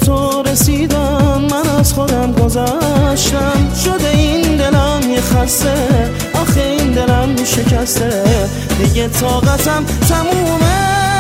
تو رسیدم، من از خودم گذشتم. شده این دلم یه خسته، آخه این دلم شکسته، دیگه طاقتم تمومه.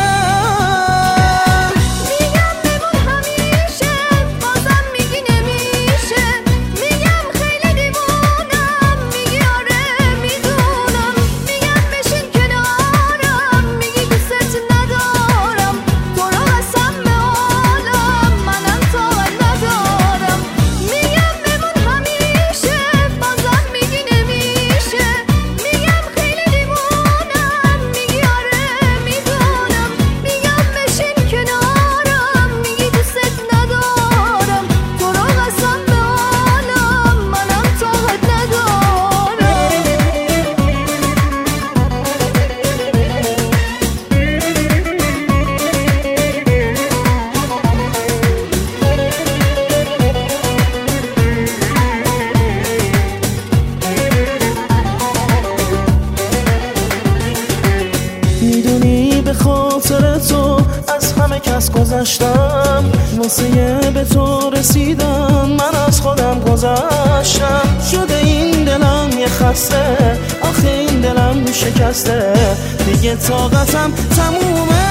میدونی به خاطر تو از همه کس گذشتم، واسه به تو رسیدم، من از خودم گذشتم. شده این دلم یه خسته، آخه این دلم شکسته، دیگه طاقتم تمومه.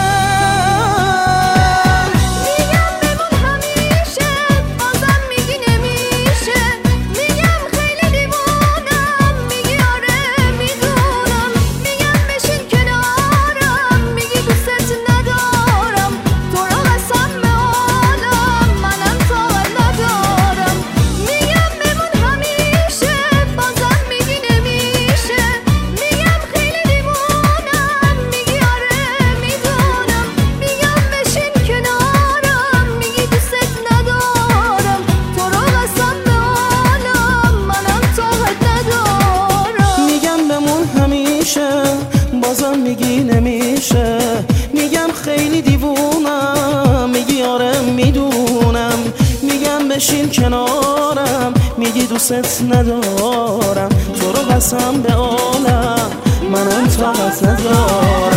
بازم میگی نمیشه، میگم خیلی دیوونم، میگی آره میدونم، میگم بشین کنارم، میگی دوست ندارم، تو رو قسم به عالم منم طاقت ندارم.